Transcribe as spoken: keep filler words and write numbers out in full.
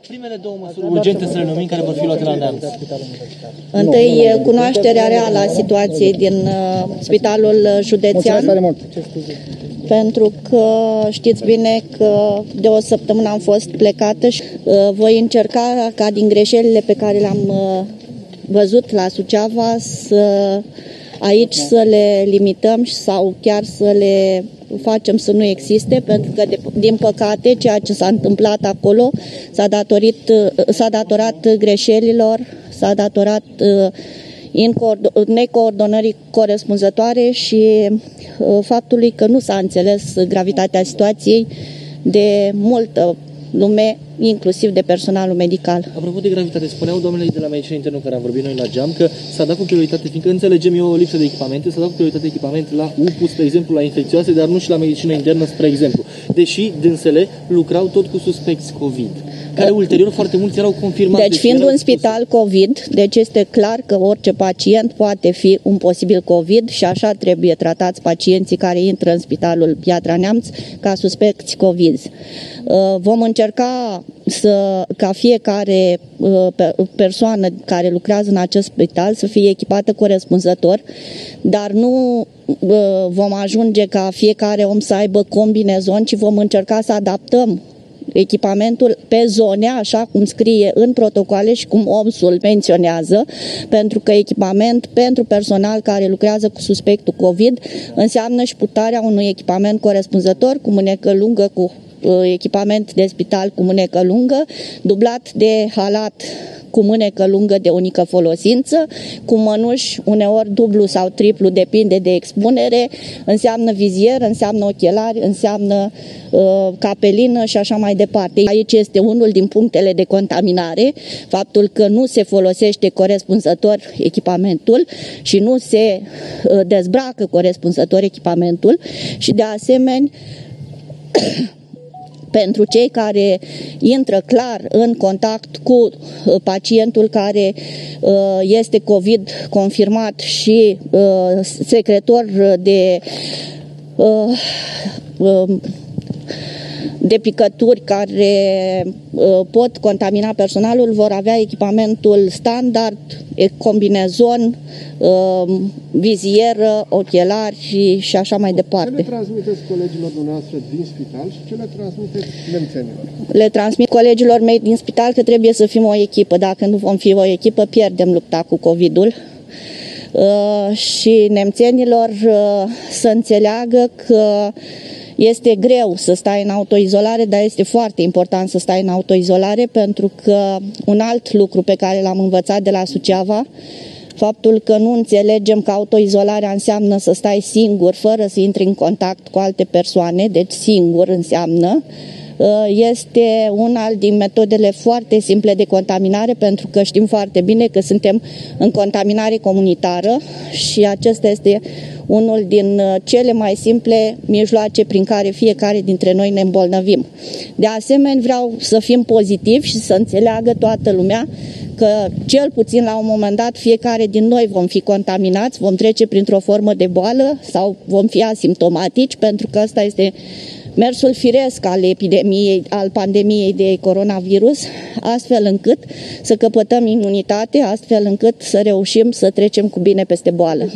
Primele două măsuri urgente să le numim, care vor fi luate la Neamț. Întâi, cunoașterea reală a situației din uh, Spitalul Județean. Pentru că știți bine că de o săptămână am fost plecată și uh, voi încerca ca din greșelile pe care le-am uh, văzut la Suceava să aici să le limităm sau chiar să le facem să nu existe, pentru că, de, din păcate, ceea ce s-a întâmplat acolo s-a, datorit, s-a datorat greșelilor, s-a datorat uh, necoordonării corespunzătoare și uh, faptului că nu s-a înțeles gravitatea situației de multă lume, inclusiv de personalul medical. Apropo de gravitate, spuneau doamnele de la medicină internă cu care am vorbit noi la geam că s-a dat cu prioritate, fiindcă înțelegem eu o lipsă de echipamente, s-a dat cu prioritate echipamente la U P U, spre exemplu, la infecțioase, dar nu și la medicină internă, spre exemplu. Deși dânsele lucrau tot cu suspecți COVID, care ulterior foarte mulți erau confirmați. Deci fiind un spital COVID, deci este clar că orice pacient poate fi un posibil COVID și așa trebuie tratați pacienții care intră în spitalul Piatra Neamț ca suspecți COVID. Vom încerca să, ca fiecare persoană care lucrează în acest spital să fie echipată corespunzător, dar nu vom ajunge ca fiecare om să aibă combinezon, ci vom încerca să adaptăm echipamentul pe zone, așa cum scrie în protocoale și cum O M S-ul menționează, pentru că echipament pentru personal care lucrează cu suspectul COVID înseamnă și purtarea unui echipament corespunzător cu mânecă lungă, cu echipament de spital cu mânecă lungă, dublat de halat cu mânecă lungă de unică folosință, cu mănuși uneori dublu sau triplu, depinde de expunere, înseamnă vizier, înseamnă ochelari, înseamnă uh, capelină și așa mai departe. Aici este unul din punctele de contaminare, faptul că nu se folosește corespunzător echipamentul și nu se uh, dezbracă corespunzător echipamentul și de asemenea pentru cei care intră clar în contact cu pacientul care este COVID confirmat și secretor de de picături care pot contamina personalul, vor avea echipamentul standard, combinezon, vizieră, ochelari și, și așa mai departe. Ce le transmiteți colegilor dumneavoastră din spital și ce le transmiteți nemțenilor? Le transmit colegilor mei din spital că trebuie să fim o echipă. Dacă nu vom fi o echipă, pierdem lupta cu COVID-ul. Uh, și nemțenilor uh, să înțeleagă că este greu să stai în autoizolare, dar este foarte important să stai în autoizolare, pentru că un alt lucru pe care l-am învățat de la Suceava, faptul că nu înțelegem că autoizolarea înseamnă să stai singur, fără să intri în contact cu alte persoane, deci singur înseamnă, este una din metodele foarte simple de contaminare, pentru că știm foarte bine că suntem în contaminare comunitară și acesta este unul din cele mai simple mijloace prin care fiecare dintre noi ne îmbolnăvim. De asemenea, vreau să fim pozitivi și să înțeleagă toată lumea că cel puțin la un moment dat fiecare din noi vom fi contaminați, vom trece printr-o formă de boală sau vom fi asimptomatici, pentru că ăsta este mersul firesc al epidemiei, al pandemiei de coronavirus, astfel încât să căpătăm imunitate, astfel încât să reușim să trecem cu bine peste boală.